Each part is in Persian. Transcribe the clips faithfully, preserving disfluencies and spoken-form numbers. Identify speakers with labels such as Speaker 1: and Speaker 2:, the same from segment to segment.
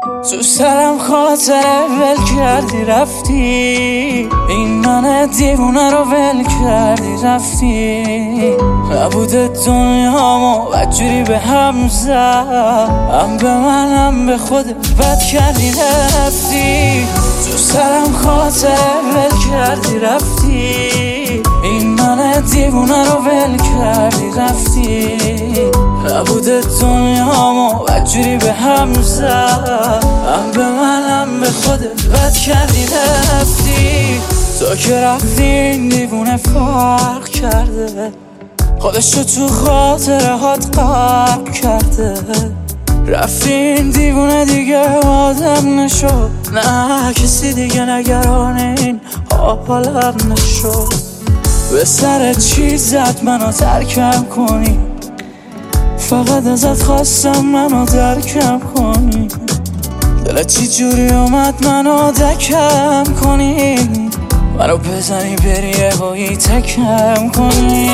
Speaker 1: تو سرم خاطره ول کردی رفتی، این من دیوونه رو ول کردی رفتی. نبوده دنیامو بدجوری به هم زد، هم به من هم به خودت بد کردی رفتی. تو سرم خاطره ول کردی رفتی، این من دیوونه رو ول کردی رفتی. نبوده دنیامو بدجوری به هم زد، هم به من هم به خودت بد کردی رفتی. تو که رفتی این دیوونه فرق کرده، خودشو تو خاطره هات غرق کرده. رفتی این دیوونه دیگه آدم نشد، نه کسی دیگه نگران این حالم نشد. به سر چی زد منو ترکم کنی، فقط ازت خواستم منو درکم کنی. دلت چی جوری اومد منو دکم کنی، منو بزنی بری یهویی تکم کنی.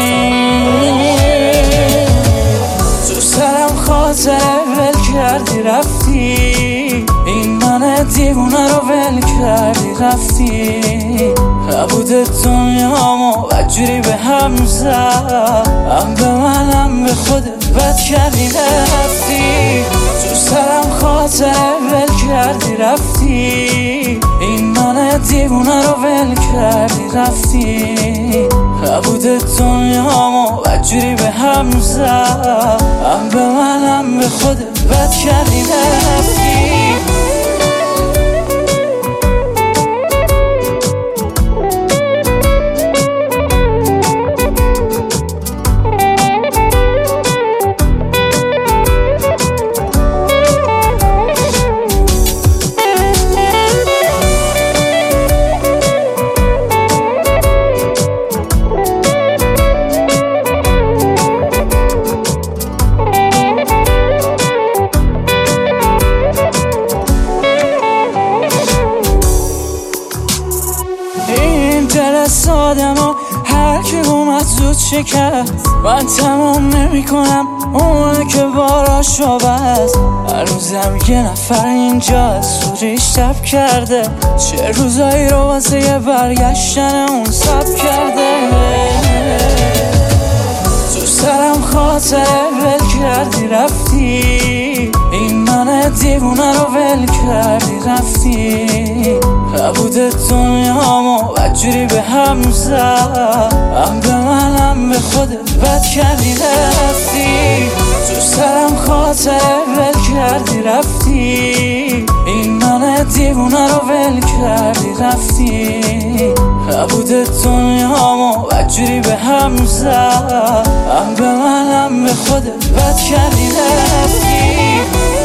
Speaker 1: تو سرم خاطره ول کردی رفتی، این من دیوونه رو ول کردی رفتی. نبوده دنیامو بدجوری به هم زد، هم به من هم به خودت بد کردی رفتی. تو سرم خاطره ول کردی رفتی، این من دیوونه رو ول کردی رفتی. نبوده دنیامو بدجوری به هم زد، هم به من هم به خودت بد کردی رفتی. دل سادمو هر کی اومد زود شکست، من تمام نمی کنم اونه که باراشو بست. هر روزم یه نفر اینجا سوریش تب کرده، چه روزایی رو واسه یه برگشتن اون سب کرده. تو سرم خاطره ول کردی رفتی، این من دیوونه رو ول کردی رفتی. نبوده دنیامو بدجوری به هم زد، هم به من هم به خودت بد کردی رفتی. تو سرم خاطره ول کردی رفتی، این من دیوونه رو ول کردی رفتی. نبوده دنیامو بدجوری به هم زد، هم به من هم به خودت بد کردی رفتی.